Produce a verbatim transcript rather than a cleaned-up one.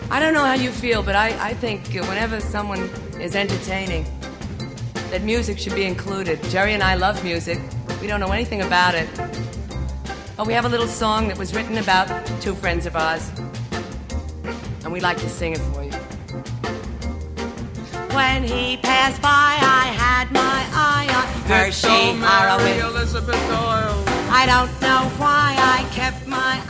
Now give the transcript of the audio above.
I don't know how you feel, but I, I think whenever someone is entertaining, that music should be included. Jerry and I love music. We don't know anything about it. But we have a little song that was written about two friends of ours, and we'd like to sing it for you. When he passed by, I had my eye on Hershey Horowitz. Elizabeth Doyle. I don't know why I kept my